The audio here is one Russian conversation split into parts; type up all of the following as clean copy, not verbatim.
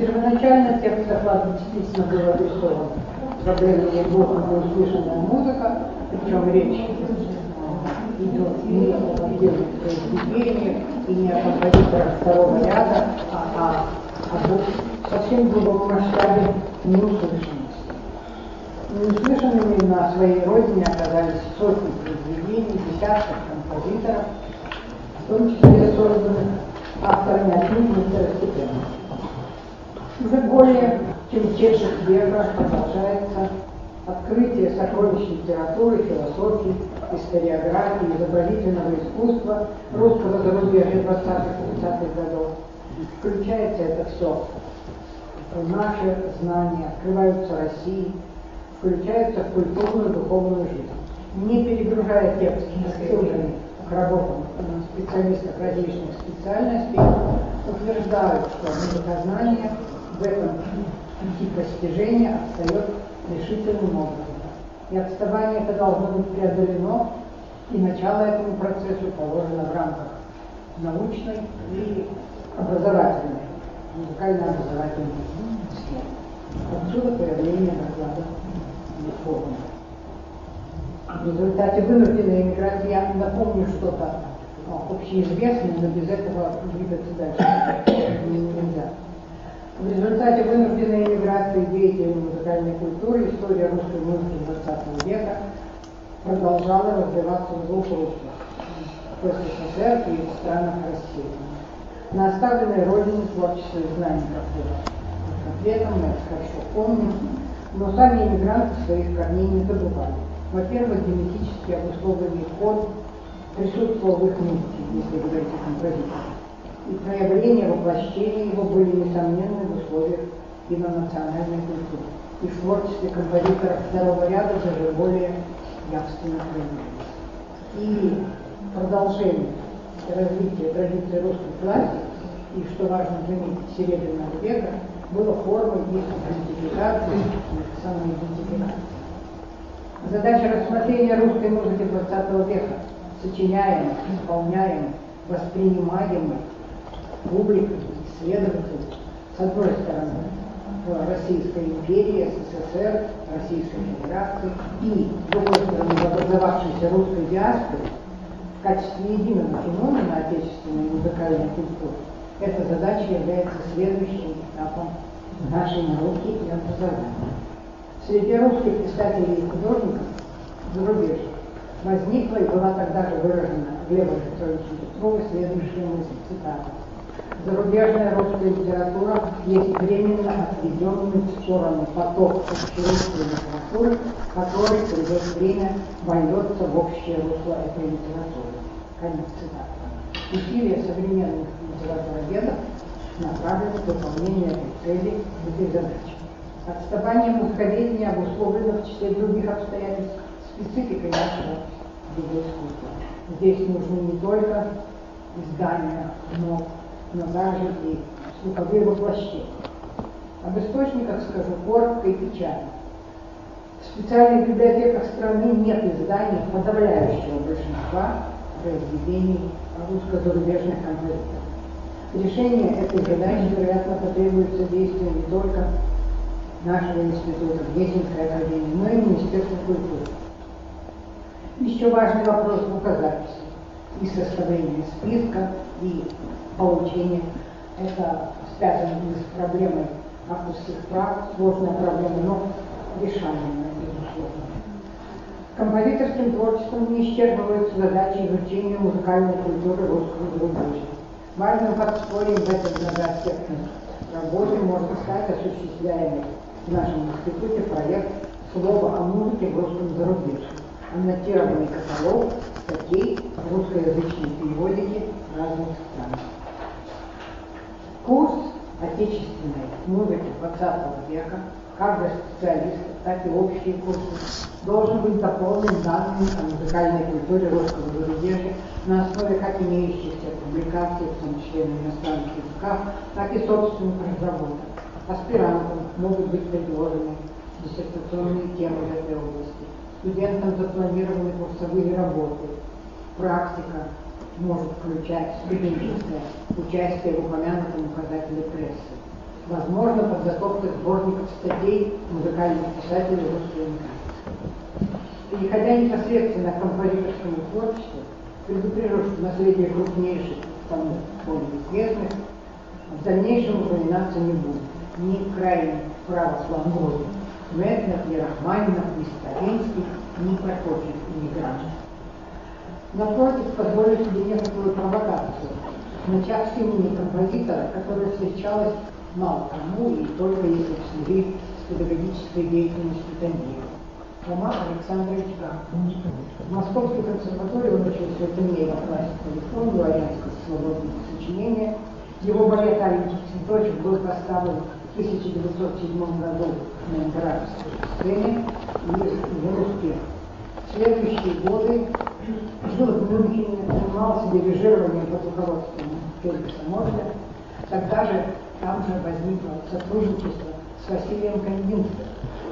Первоначально текст доклада действительно был адресован проблемной глубоко услышанная музыка, причем речь идет не о отдельных произведениях и не о композиторах второго ряда, а о совсем другом масштабе неуслышанности. Неуслышанными на своей родине оказались сотни произведений, десятков композиторов, в том числе созданных авторами отнюдь не второстепенных. Уже более чем четверть века продолжается открытие сокровищ литературы, философии, историографии, изобразительного искусства русского зарубежья 20-30-х годов. Включается это все в наши знания, открываются России, включаются в культурную и духовную жизнь. Не перегружая текст ссылками к работам специалистов различных специальностей, утверждают, что музыкознание в этом пути постижения отстает решительным образом. И отставание это должно быть преодолено, и начало этому процессу положено в рамках научной и образовательной, музыкально-образовательной сферы. Отсюда появление доклада форума. В результате вынужденной эмиграции, я напомню что-то общеизвестное, но без этого двигаться дальше нельзя. В результате вынужденной эмиграции деятелей музыкальной культуры история русской музыки XX века продолжала развиваться в двух руслах – в СССР и в странах России. На оставленной родине творчество и знания конкретно мы это хорошо помним, но сами эмигранты своих корней не забывали. Во-первых, генетически обусловленный код присутствовал в их музыке, если говорить о композиторах. И проявления, воплощения его были несомненны в условиях инонациональной культуры. И в творчестве композиторов второго ряда даже более явственно проявились. И продолжение развития традиции русской классики, и, что важно заметить, Серебряного века, было формой их идентификации, самоидентификации. Задача рассмотрения русской музыки XX века, сочиняемой, исполняемой, воспринимаемой публикой, исследователей, с одной стороны, в Российской империи, СССР, Российской Федерации, и, с другой стороны, в образовавшейся русской диаспоре, в качестве единого феномена отечественной музыкальной культуры, эта задача является следующим этапом нашей науки и образования. Среди русских писателей и художников зарубежья возникла и была тогда же выражена Глебом Петровичем Петровым следующая мысль, цитата: «Зарубежная русская литература есть временно отведенный в сторону поток общерусской литературы, который придет время вольется в общее русло этой литературы». Конец цитаты. Усилия современных литературоведов направлены в выполнение этой цели, этой задачи. Отставание музыковедения обусловлено в числе других обстоятельств спецификой нашего видоискусства. Здесь нужны не только издания, но даже и слуховые воплощения. Об источниках скажу коротко и печально. В специальных библиотеках страны нет изданий подавляющего большинства произведений русско-зарубежных композиторов. Решение этой задачи, вероятно, потребуется действия не только нашего института, Гнесинской академии, но и Министерства культуры. Еще важный вопрос звукозаписи и составления списка, и получения. Это связано с проблемой авторских прав, сложная проблема, но решаемая, безусловно. Композиторским творчеством не исчерпываются задачи изучения музыкальной культуры русского зарубежья. Важным подспорьем в этой многоаспектной работе может стать осуществляемый в нашем институте проект «Слово о музыке в русском зарубежье», аннотированный каталог статей русскоязычной переводики разных стран. Курс отечественной музыки XX века, как для специалистов, так и общие курсы, должен быть дополнен данными о музыкальной культуре русского зарубежья на основе как имеющихся публикаций, в том числе на иностранных языках, так и собственных разработок. Аспирантам могут быть предложены диссертационные темы в этой области. Студентам запланированы курсовые работы. Практика может включать студенческое участие в упомянутом указателе прессы. возможно, подготовка сборников статей музыкальных писателей русской эмиграции. Переходя непосредственно к композиторскому творчеству, предупрежу, что наследие крупнейших, тому более известных, в дальнейшем упоминаться не будет. Ни крайне православных Метнер, ни Рахманинов, ни Стравинских, ни Прокофьев, иммигрантов. Напротив, позволю себе некоторую провокацию, начав с имени композитора, которое встречалось мало кому и только если в связи с педагогической деятельностью Танеева. Роман Александрович Гаркин. В Московской консерватории он учился у Танеева классику электронного дворянского свободного сочинения. Его балет «Аленький цветочек» был поставлен в 1907 году на императорской сцене и имел успех. В следующие годы жил в Мюнхене, занимался дирижированием под руководством Феликса Морля. Тогда же там же возникло сотрудничество с Василием Кандинским.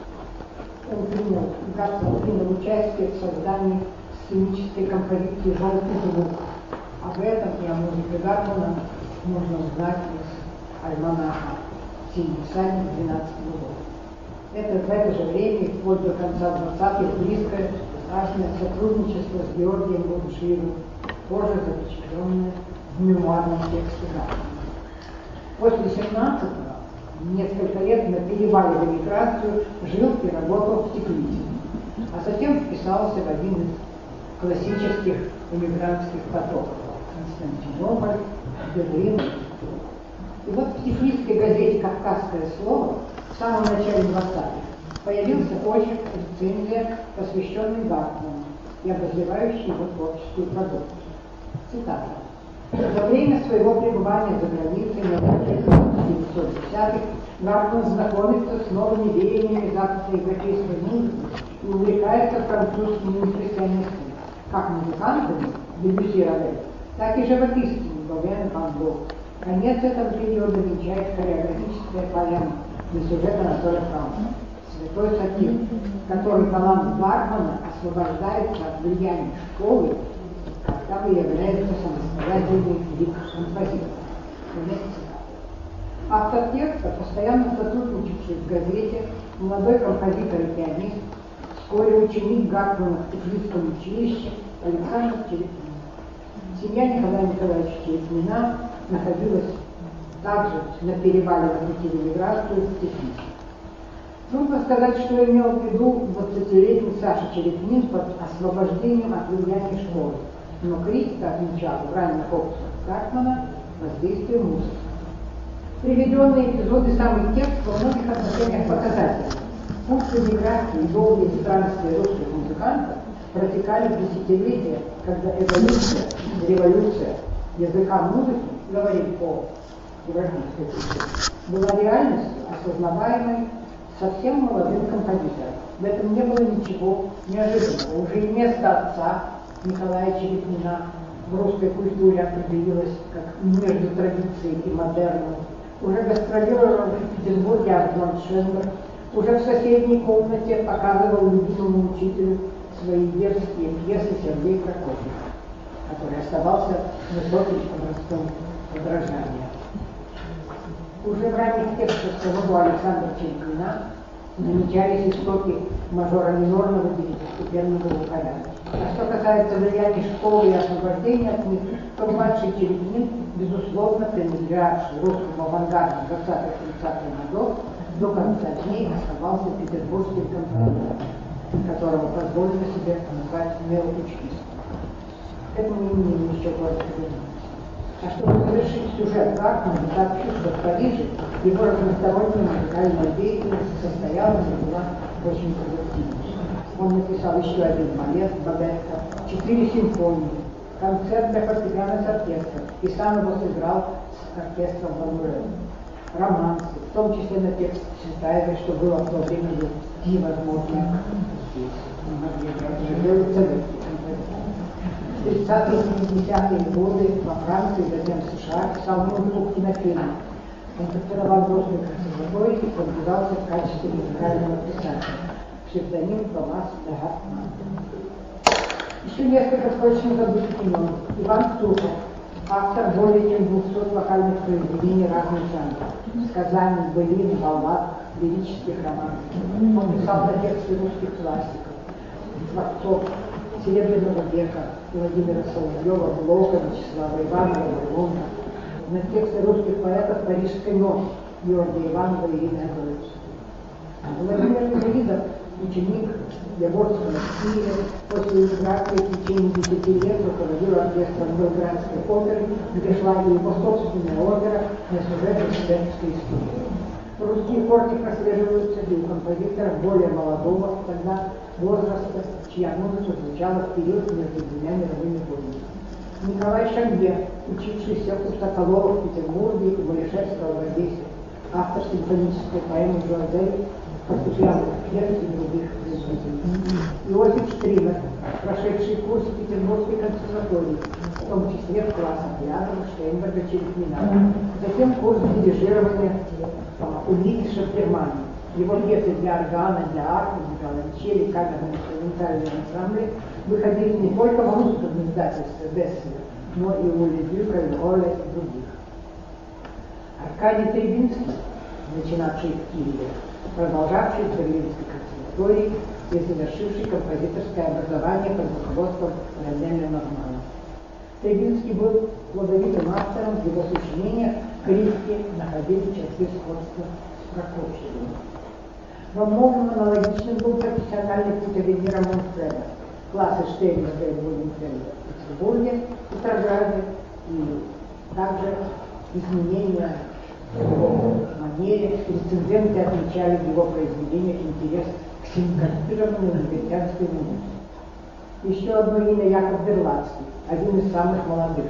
Он принял участие в создании сценической композиции «Желтый звук». Об этом и о музыке Гаркмана можно узнать из альманаха «Синий всадник» 12 года. Это в это же время, вплоть до конца 20-х, близкое, страшное сотрудничество с Георгием Будшиевым, позже запечатленное в мемуарном тексте Гаркмана. После 17-го, несколько лет на перевале в эмиграцию, жил и работал в Теплице, а затем вписался в один из классических эмигрантских потоков – Константинополь, Берлин. И вот в тифлисской газете «Кавказское слово» в самом начале 20-х появился очерк, рецензия, посвященный Гаркману и обозревающий его творческую продукцию. Цитата. За время своего пребывания за границей на рубеже 1910-х Гаркман знакомится с новыми веяниями западноевропейской музыки и увлекается французскими импрессионистами, как музыкантами Дебюсси Равель, так и живописцами Гаугена, Ван Гог. Конец этого периода венчает хореографическая поэма для сюжета Анатолия Франца «Святой сатир», который талант Гаркмана освобождается от влияния школы, когда является самостоятельным композитором. Автор текста, постоянно сотрудничавший в газете, молодой композитор и пианист, вскоре ученик Гаркмана в Тифлисском училище Александр Черепнин. Семья Николая Николаевича Черепнина находилась также на перевале на пути в эмиграцию в Тифлис. Трудно сказать, что имел в виду 20-летний Саша Черепнин под освобождением от влияния школы, но критика отмечала в ранних опытах Гаркмана воздействие музыки. Приведенные эпизоды самых текст во многих отношениях показательны. Путь эмиграции и долгие странствия русских музыкантов протекали в десятилетия, когда эволюция, революция языка музыки, говорит о европейской культуре, была реальностью, осознаваемой совсем молодым композитором. В этом не было ничего неожиданного. Уже и место отца Николая Черепнина в русской культуре определилось как между традицией и модерном. Уже гастролировал в Петербурге Артман Шенберг, уже в соседней комнате показывал любимому учителю свои дерзкие пьесы Сергей Прокофьев, который оставался высоким образцом подражания. Уже в ранних текстах самого Александра Черепнина намечались истоки мажоро-минорного девятистепенного порядка. А что касается влияния школы и освобождения от них, то младший Черепнин, безусловно, принадлежавший русскому авангарду 20-30-х годов, до конца дней оставался петербургским композитором, которого позволено себе назвать неоучкистом. К этому имени еще кое-что. А чтобы завершить сюжет Гаркмана, сообщу, что в Париже его разносторонняя музыкальная деятельность состоялась и была очень продуктивной. Он написал еще один балет «Бабетка», 4 симфонии, концерт для фортепиано с оркестром, и сам его сыграл с оркестром Ван, романсы, в том числе на текст Цветаевой, что было в то время невозможно здесь. В 30-е и 70-е годы во Франции, затем в США писал музыку к кинофильмам. Он докторовал в русской консерватории и подвязался в качестве музыкального писателя. Псевдоним Томас де Гаркман. Еще несколько, впрочем, забытых имен. Иван Сухов, Автор более чем 200 вокальных произведений разных жанров: сказаний, былин, баллад, лирических романов. Он писал на тексты русских классиков, творцов Серебряного века, Владимира Соловьева, Блока, Вячеслава Иванова, Вавилона, на тексты русских поэтов «Парижской ночи» Георгия Иванова и Ирины Агроевича. Владимир Давидов, ученик Яворского в Киеве, после эмиграции в течение 10 лет руководил оркестром Белградской оперы, где шла и его собственная опера на сюжет студенческой истории. Русские корни прослеживаются и у композиторов более молодого тогда возраста, чья музыка звучала в период между двумя мировыми войнами. Николай Шанье, учившийся у Соколова в Петербурге и Болешевского в Одессе, автор симфонической поэмы «Жуазель», фортепианных пьес и других произведений. Иосиф Штрибер, прошедший курс в Петербургской консерватории, в том числе в классах Лязова, Штейнберга, Черепнина. Затем курс дирижирования у Никиша в Германии. Его пьесы для органа, для арфы, для виолончели, камерные инструментальные ансамбли выходили не только в русском издательстве Бесселер, но и у Ледюка, Оля и других. Аркадий Требинский, начинавший в Киеве, продолжавший в Берлинской консерватории и завершивший композиторское образование под руководством Ранеля Нормана. Требинский был плодовитым автором, в его сочинениях критики находили черты сходства с Прокофьевым. Во многом аналогичным был профессиональный путь Авенира Монфреда, классы Штейнберга и Буденфельда в Петербурге, Петрограде, и также изменения в его манере. Рецензенты отмечали в его произведениях интерес к синкопированной негритянской музыке. Еще одно имя — Яков Берлацкий, один из самых молодых,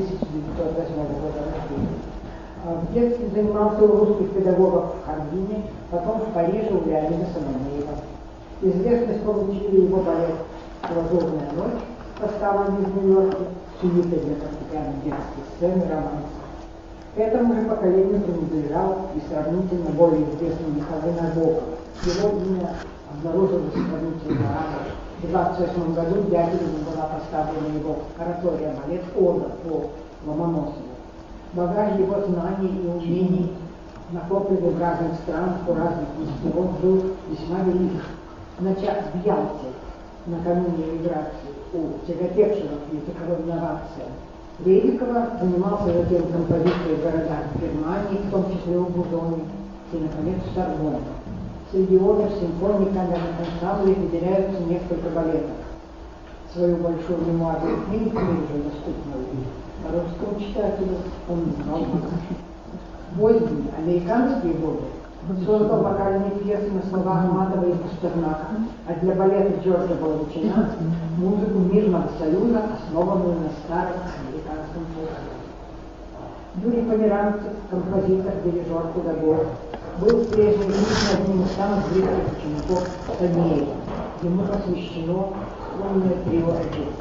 1908 года рождения. В детстве занимался у русских педагогов в Харбине, потом в Париже у Леонида Соломеева. Известность получили его балет «Лазурная ночь», поставленный в Нью-Йорке, сюита для фортепиано, детские сцены, романсы. К этому же поколению принадлежал и сравнительно более известный Михаил Набоков. Его имя обнаружилось сравнительно рано. В 1928 году в Дягилеве была поставлена его оратория-балет «Ода» по Ломоносову. Багаж его знаний и умений, накопленных в разных странах у разных мастеров, был весьма велик. Начав в Ялте накануне эмиграции у тяготевшего к языковым инновациям Рейникова, занимался затем композицией в городах Германии, в том числе у Бузони, и, наконец, в Сорбонне. Среди опер, симфоний, камерных ансамблей выделяются несколько балетов. Свою большую мемуарную книгу, уже доступную по русскому читателю, он назвал «Багаж». В поздние американские годы создал вокальные пьесы на словах Ахматова и Пастернака, а для балета Джорджа Баланчина музыку Мирного Союза, основанную на старом американском фольклоре. Юрий Померанцев, композитор, дирижер, педагог, был в прежней жизни одним из самых близких учеников Танеева. Ему посвящено струнное трио «Эджи».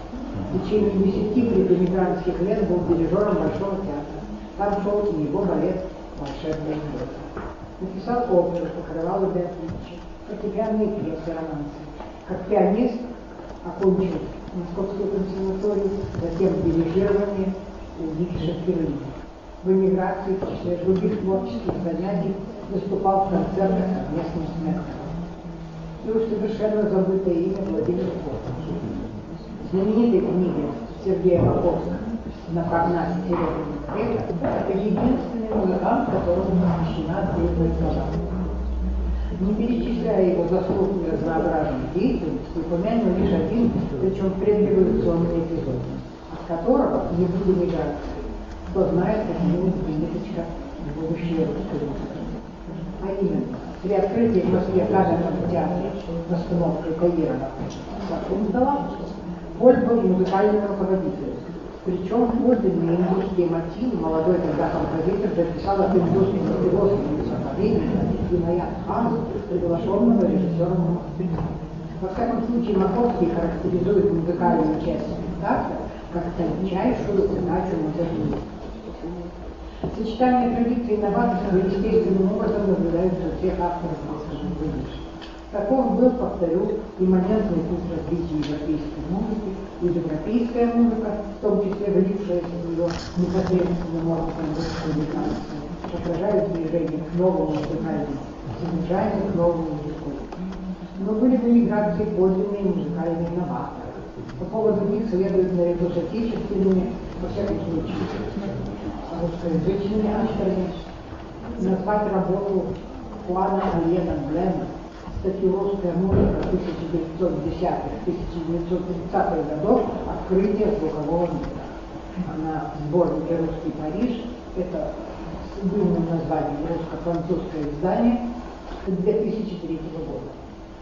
В течение 10 предэмигрантских лет был дирижером Большого театра. Там шел и его балет «Волшебная игра». Написал оперу, покрывал Беатриче, фортепианные пьесы, романсы. Как пианист окончил Московскую консерваторию, затем дирижирование у Никиша в Берлине. В эмиграции, в числе других творческих занятий, выступал в концертах совместно с Мертовым. И уж совершенно забытое имя Владимир Фокин. В знаменитой книге Сергея Маковского «На Парнасе Серебряного века» это единственный музыкант, которому посвящена древняя слова. Не перечисляя его заслуг и разнообразной деятельности, упомяну лишь один, причем предреволюционный эпизод, от которого не будет миграции. Кто знает, какая-нибудь ниточка в будущее русской музыки. А именно, при открытии в Москве камерного театра постановкой Таирова Сакундала, Вольф был музыкальным руководителем. Причем подлинные индусские мотивы молодой тогда композитор записал от индусских философов Сахарина и Маяк Хана, приглашенного режиссером Москвы. Во всяком случае, Маковский характеризует музыкальную часть спектакля как тончайшую задачу модернизма. Сочетание традиций и новаторства естественным образом наблюдаются у всех авторов русского языка. Таков был, повторю, имманентный путь развития европейской музыки, и европейская музыка, в том числе влившаяся в нее непосредственным образом в американцев, отражает движение к новому музыкальному содержанию, к новому языку. Но были в эмиграции подлинные музыкальные новаторы. По поводу них следует наряду с отечественными, во всяком случае, русскоязычными авторами, назвать работу Хуана Альена Блена, статью «Русская музыка 1910-1930-х годов. Открытие звукового мира». Она в сборнике «Русский Париж». Это с длинным названием «Русско-французское издание» 2003 года.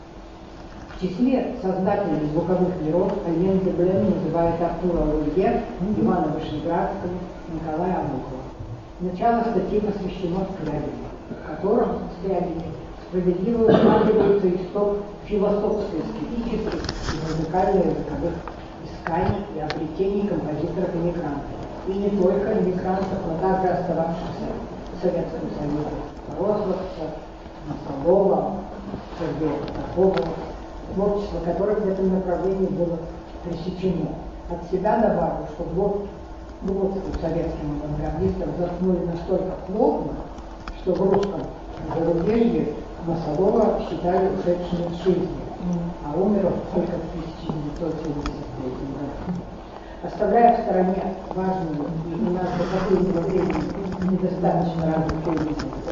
В числе создателей звуковых миров Альен де Блен называет Артура Луилье, Ивана Вышнеградского, Николая Обухова. Начало статьи посвящено Скрябину, в котором Скрябине справедливо усматривается исток философско-эстетических и музыкально-языковых исканий и обретений композиторов-эмигрантов. И не только эмигрантов, но также остававшихся в Советском Союзе. Рословца, Масолова, Сергея Такова, творчество которых в этом направлении было пресечено. От себя добавлю, что глотку советским авангардистам заткнули настолько плотно, что в русском зарубежье Масолова считали ушедшим из жизни, а умер он только в 1973 году. Оставляя в стороне важную и у нас до последнего времени недостаточно развитую мысль о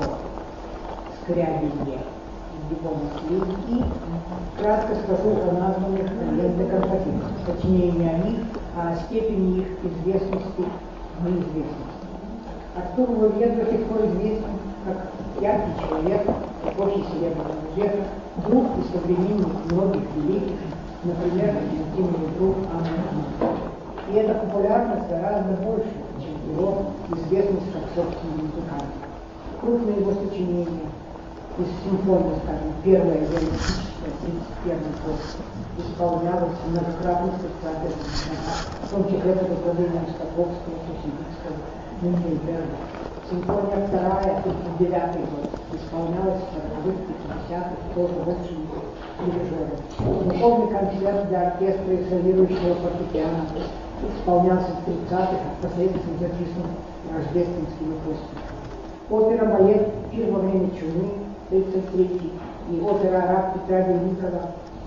Скрябине и его наследии, кратко скажу о названных композиторах, точнее не о них, а о степени их известности и неизвестности. Артур Луилье до сих пор известен как яркий человек эпохи Серебряного века, друг и современник многих великих, например, интимный друг Анны Ахматовой. И эта популярность гораздо больше, чем его известность как собственный музыкант. Крупные его сочинения из симфонии, скажем, первая героическая, 31-й год, исполнялась многократно спектаклем, в том числе под управлением Стаковского, Сусидицкого, Мюнхенберга. Симфония вторая, 39-й год, исполнялась в 40-х, 50-х, тоже лучшими дирижерами. Духовный концерт для оркестра и солирующего фортепиано исполнялся в 30-х, посредством записан рождественскими костями. Опера «Балет «Пир во время чумы» 33-й и опера «Раб Петра Великого»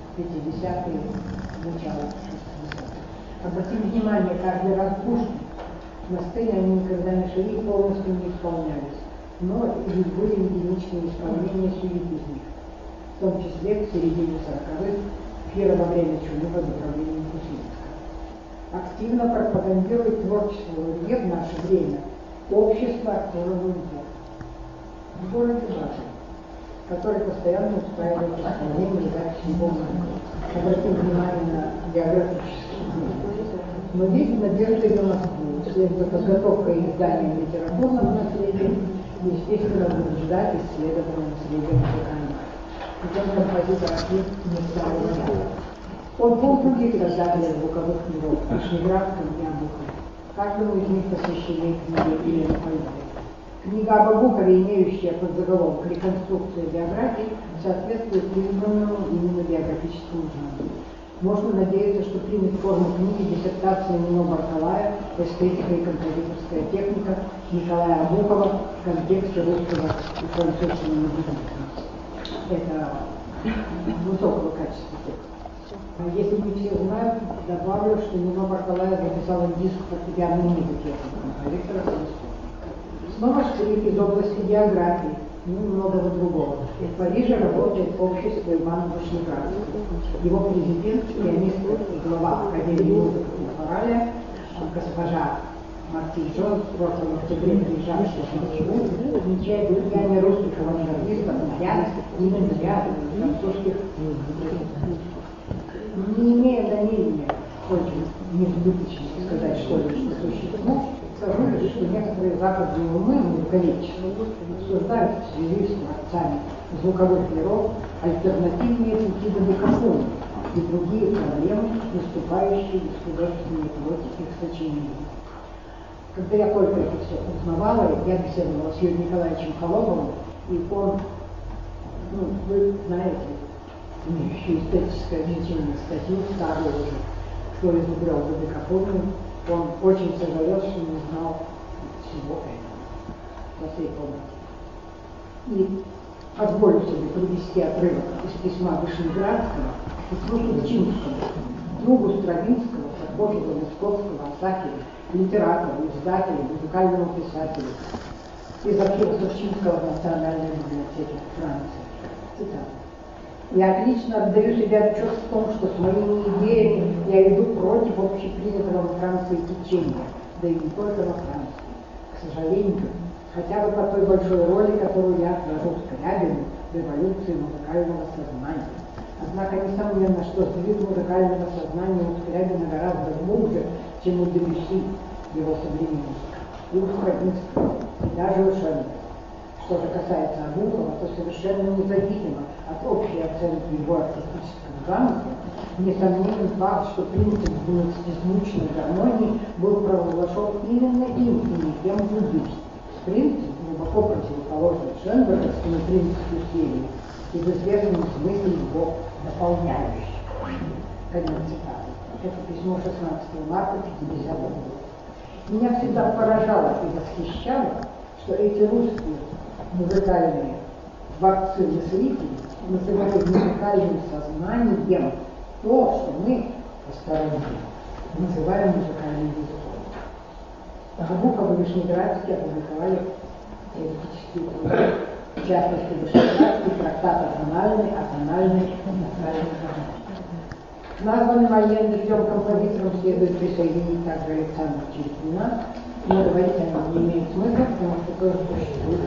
50-е, начало 60-х. Обратим внимание, каждый раз Пушкин. На сцене они никогда не шли и полностью не исполнялись, но и были единичные исполнения среди из них, в том числе к середине 40-х, «Пира во время чумы» под управлением Кусинского. Активно пропагандирует творчество Луилье в наше время общество Артура Луилье в городе Базель, который постоянно устраивает исполнение записи бомбы. Обратим внимание на географические места. Но есть надежда на Москву. Вслед за подготовкой и изданием литературного наследия, естественно, будут ждать исследования наследия музыкального. Причем композитор ответ не стал вариантом. Он был других создателей звуковых миров, Вышнеградском и Обуховым. Каждому из них посвящены книги Елены Фольдовой. Книга об Обухове, имеющая под заголовок «Реконструкция биографии», соответствует избранному именно биографическому жанру. Можно надеяться, что примет форму книги диссертации Нино Баркалая «Эстетика и композиторская техника» Николая Обухова в контексте русского и французского языка. Это высокого качества текста. Если не все знают, добавлю, что Нино Баркалая записала диск фортепианной музыки композитора. Снова штрих из области географии, и многого другого. И в Париже работает общество Ивана Вышнеградского. Его президент, пианист и глава Академии музыки и хораля, госпожа Мартин Джонс, в прошлом октябре приезжавшая в Москву, отмечает влияние русских авангардистов на ряд, именно ряд французских музыкантов. Не имея намерения, очень несбыточно сказать что-либо по существу, скажу лишь, что некоторые западные умы, музыковедческие, обсуждают в связи с творцами звуковых миров альтернативные пути до декафона и другие проблемы, выступающие из художественной плоти их сочинений. Когда я только это все узнавала, я беседовала с Юрием Николаевичем Холодовым, и он, вы знаете, имеющий эстетическое значение статью, старую уже, что изобрел Додекафонию, он очень сожалел, что не знал всего этого во всей полноте. И позволю себе привести отрывок из письма Вышнеградского к Петру Тучинскому, другу Стравинского, Прокофьева, Московского, Осакина, литератору, издателю, музыкальному писателю из архива Сушинского в Национальной библиотеке Франции. Цитата. «Я отлично отдаю себе отчет в том, что с моими идеями я иду против общепринятого во Франции течения, да и не только во Франции. К сожалению, хотя бы по той большой роли, которую я отвожу Скрябину в эволюции музыкального сознания. Однако несомненно, что сдвиг музыкального сознания у Скрябина гораздо глубже, чем у Дебюсси, его современника, и у Стравинского, и даже у Шенберга. Что же касается Обухова, то совершенно независимо от общей оценки его артистического замысла, несомненен факт, что принцип 12-звучной гармонии был провозглашен именно им и не кем другим. Принцип глубоко противоположный Шенберговскому принципу серии и в известном смысле его дополняющий. Конец цитаты. Это письмо 16 марта 50-го года. Меня всегда поражало и восхищало, что эти русские музыкальные творцы-мыслители называют музыкальным сознанием то, что мы посторонние называем музыкальным языком. Обухов и Вышнеградский опубликовали теоретические труды, в частности, Вышнеградский трактат атональный, национальный гармонии. К названным Allende трем композиторам следует присоединить также Александра Черепнина, но говорить о нем не имеет смысла, потому что тоже существует.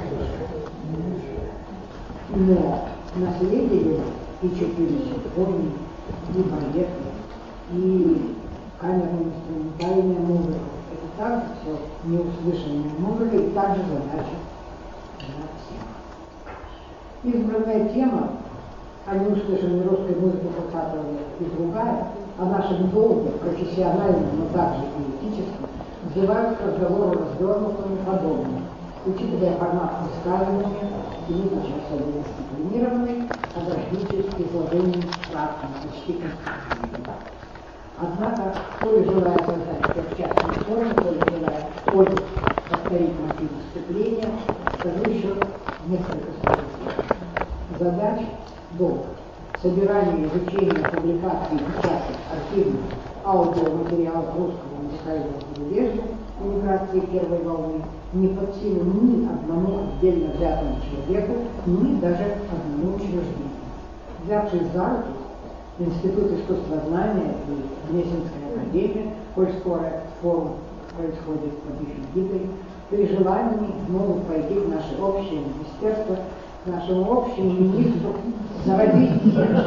Но наследие его и 4 симфонии, и балеты, и камерно-инструментальная музыка, это также все неуслышанная музыка и также задача для всех. Избранная тема о неуслышанной русской музыке 20 века и другая, о нашем долге, профессиональном, но также и этическом, вызывают к разговору развернутым и подобным, учитывая формат высказывания и незначительно особенно дисциплинированный, ограничиваясь изложением кратком, почти конструктивным. Однако, то ли желая создать перчатную форму, то ли желая повторить мотив выступления, скажу еще несколько слов. Задача долг. Собирание, изучение, публикации, печати, архивных, аудиоматериалов русского музыкального зарубежья эмиграции первой волны не под силу ни одному отдельно взятому человеку, ни даже одному учреждению. Взявшись за руки, Институт искусствознания и Гнесинская академия, коль скоро этот форум происходит под их эгидой, при желании могут пойти в наше общее министерство, к нашему общему министру, заразить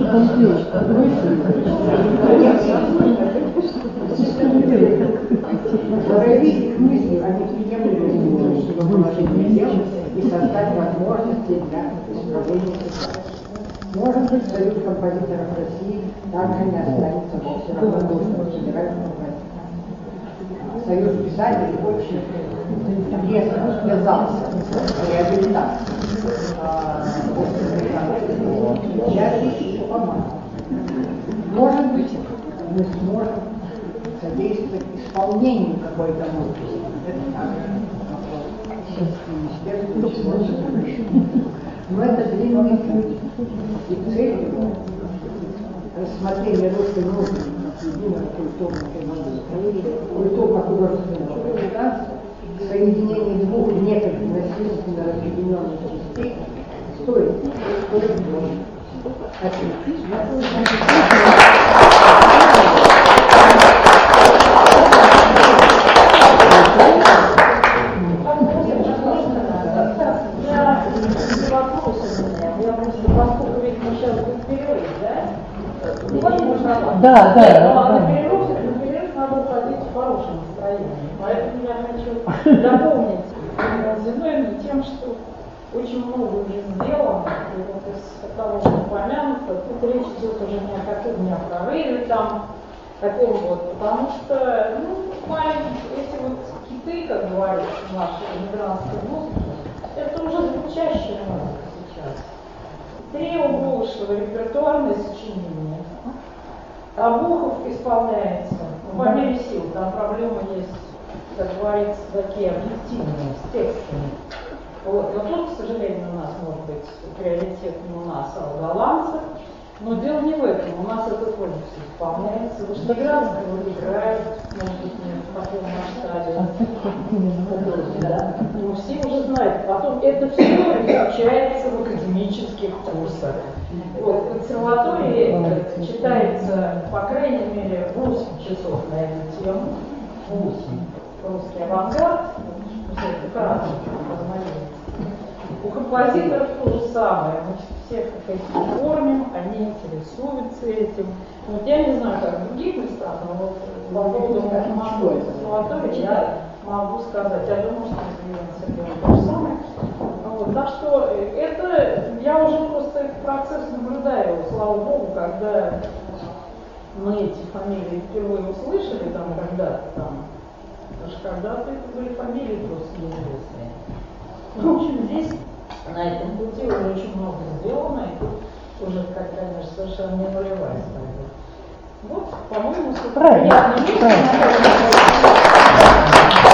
их мыслью о неприемлемой положении дел и создать возможности для исправления ситуации. Может быть, Союз композиторов России также не останется вовсе равнодушным федеральным композиторам. Союз писателей очень тесно связался с реабилитацией части помогут. Может быть, мы сможем содействовать исполнению какой-то музыки. Это также министерство. Но это длинный путь. И цель его рассмотрение русской музыки как единого культурно-художественного пространства, соединение двух некогда насильственно разъединенных частей стоит больше. Да. На перерыв надо уходить в хорошем настроении. Поэтому я хочу дополнить Зиновьевну тем, что очень много уже сделано. И вот из того, что упомянуто, тут речь идет уже не о каком, не о прорыве там, таком вот, потому что, эти вот киты, как говорится, нашей эмигрантской музыки, это уже звучащая музыка сейчас. Трио больше репертуарное сочинение. Обухов исполняется по мере сил. Там проблема есть, как говорится, такие объективные, с текстами. Вот. Но тут, к сожалению, у нас может быть приоритет не у нас, а у голландцев. Но дело не в этом. У нас это тоже все исполняется. Вышнеградского играют, может быть, не в таком масштабе. Но все уже знают. Потом это все изучается в академических курсах. Вот, в консерватории читается, по крайней мере, 8 часов на эту тему. 8. Русский авангард. Это кратко, у композиторов то же самое. Мы всех как эти формим, они интересуются этим. Вот я не знаю, как в других местах, но вот по поводу Московской консерватории я могу сказать. Я думаю, что с Сергеем то же самое. Вот, так что это я уже просто этот процесс наблюдаю, слава богу, когда мы эти фамилии впервые услышали, там когда-то там, потому что когда-то это были фамилии просто неизвестные. В общем, здесь на этом пути уже очень много сделано, и тут уже, как, конечно, совершенно не нулевая стадия. Вот, по-моему, приятное место.